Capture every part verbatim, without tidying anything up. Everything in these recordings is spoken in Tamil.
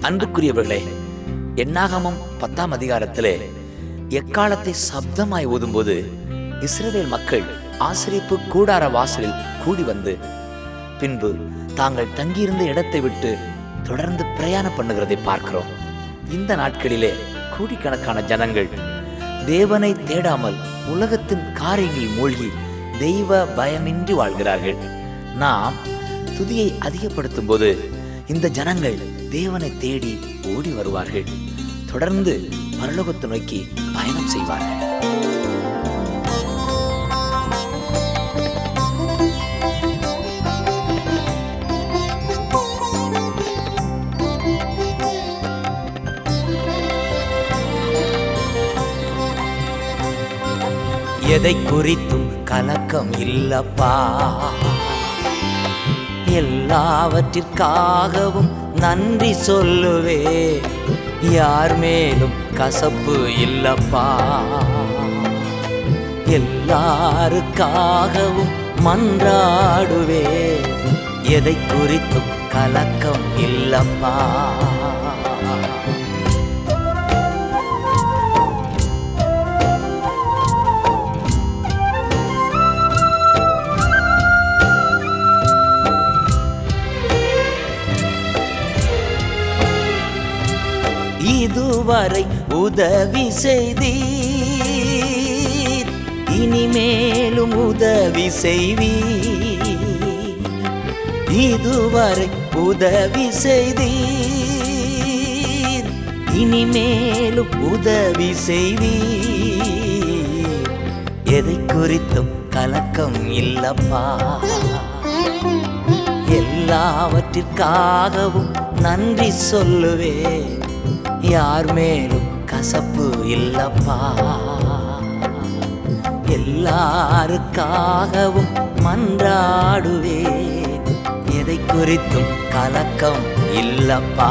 அன்புக்குரியவர்களே, என்னாகமம் பத்தாம் அதிகாரத்திலே எக்காலத்தை சப்தமாய் ஓதும்போது இஸ்ரவேல் மக்கள் ஆசரிப்பு கூடார வாசலில் கூடி வந்து பின்பு தாங்கள் தங்கியிருந்த இடத்தை விட்டு தொடர்ந்து பிரயாணம் பண்ணுகிறதை பார்க்கிறோம். இந்த நாட்களிலே கோடிக்கணக்கான ஜனங்கள் தேவனை தேடாமல் உலகத்தின் காரியங்களில் மூழ்கி தெய்வ பயமின்றி வாழ்கிறார்கள். நாம் துதியை அதிகப்படுத்தும் போது இந்த ஜனங்கள் தேவனை தேடி ஓடி வருவார்கள். தொடர்ந்து பரலோகத்தை நோக்கி பயணம் செய்வார்கள். எதை குறித்தும் கலக்கம் இல்லப்பா, எல்லாவற்றிற்காகவும் நன்றி சொல்லுவே, யார் மேலும் கசப்பு இல்லப்பா, எல்லாருக்காகவும் மன்றாடுவே, எதை குறித்தும் கலக்கம் இல்லப்பா. இதுவரை உதவி செய்தீர், இனிமேலும் உதவி செய்வீர். இதுவரை உதவி செய்தீர், இனிமேலும் உதவி செய்வீர். எதை குறித்தும் கலக்கம் இல்லப்பா, எல்லாவற்றிற்காகவும் நன்றி சொல்லுவே, யார் மேலும் கசப்பு இல்லப்பா, எல்லாருக்காகவும் மன்றாடுவேன், எதை குறித்தும் கலக்கம் இல்லப்பா.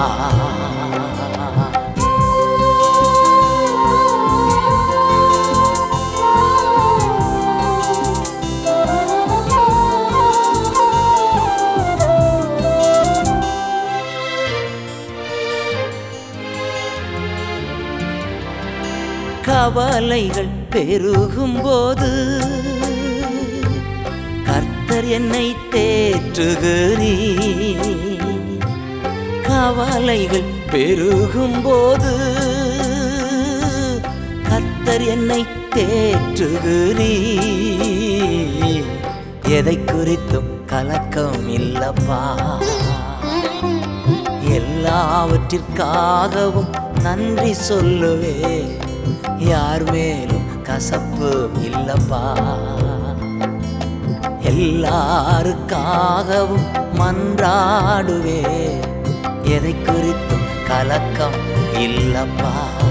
கவலைகள் பெருகும் போது கர்த்தர் என்னை தேற்றுகிறீர். கவலைகள் பெருகும் போது கர்த்தர் என்னை தேற்றுகிறீர். எதை குறித்தும் கலக்கம் இல்லப்பா, எல்லாவற்றிற்காகவும் நன்றி சொல்லுவே, யார் மேலும் கசப்பு இல்லப்பா, எல்லாருக்காகவும் மன்றாடுவே, எதை குறித்தும் கலக்கம் இல்லப்பா.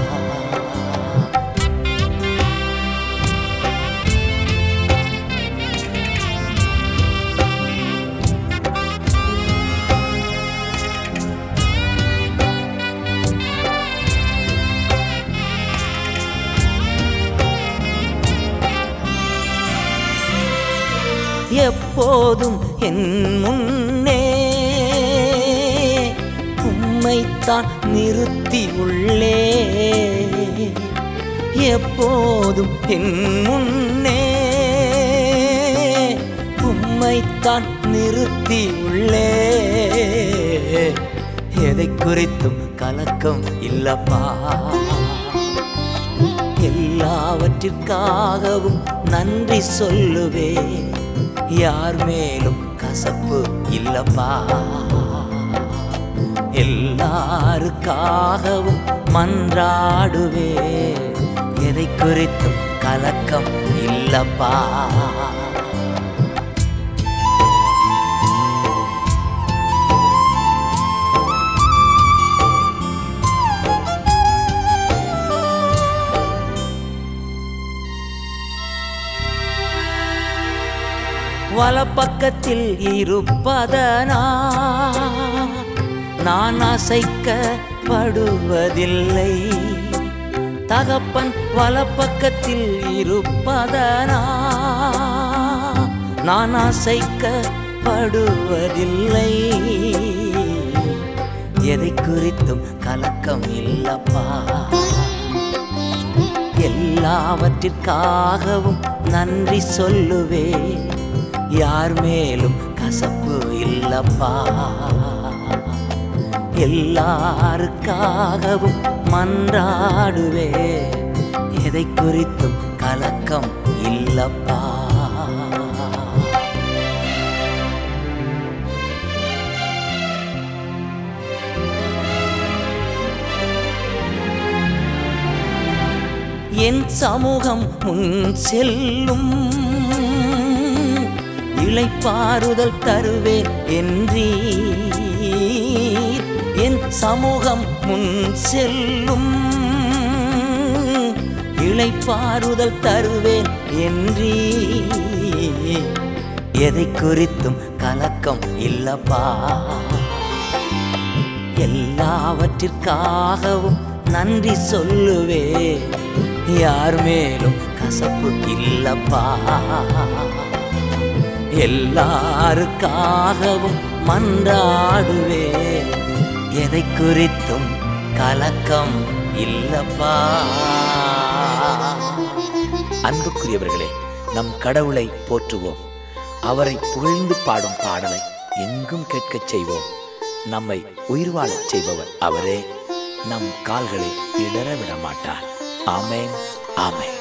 எப்போதும் என் முன்னே உம்மைத்தான் நிறுத்தி உள்ளே, எப்போதும் என் முன்னே உம்மைத்தான் நிறுத்தி உள்ளே, எதை குறித்தும் கலக்கம் இல்லப்பா, எல்லாவற்றிற்காகவும் நன்றி சொல்லுவே, யார் மேலும் கசப்பு இல்லப்பா, எல்லாருக்காகவும் மன்றாடுவே, எதை குறித்தும் கலக்கம் இல்லப்பா. வலப்பக்கத்தில் இருப்பதனா நான் அசைக்கப்படுவதில்லை, தகப்பன் வலப்பக்கத்தில் இருப்பதனா நான் அசைக்கப்படுவதில்லை, எதை குறித்தும் கலக்கம் இல்லப்பா. எல்லாவற்றிற்காகவும் நன்றி சொல்லுவே, யார் மேலும் கசப்பு இல்லப்பா. எல்லாருக்காகவும் மன்றாடுவே, எதை குறித்தும் கலக்கம் இல்லப்பா. என் சமூகம் முன் செல்லும், இளைப்பாறுதல் தருவேன் என்றீர். என் சமூகம் முன் செல்லும், இளைப்பாறுதல் தருவேன் என்றீர். எதை குறித்தும் கலக்கம் இல்லப்பா. எல்லாவற்றிற்காகவும் நன்றி சொல்லுவே, யார் மேலும் கசப்பு இல்லப்பா. எல்லாருக்காகவும் மன்றாடுவே, எதை குறித்தும் கலக்கம் இல்லப்பா. அன்புக்குரியவர்களே, நம் கடவுளை போற்றுவோம். அவரை புகழ்ந்து பாடும் பாடலை எங்கும் கேட்கச் செய்வோம். நம்மை உயிர் வாழச் செய்பவர் அவரே. நம் கால்களை இடற விட மாட்டார். ஆமென், ஆமென்.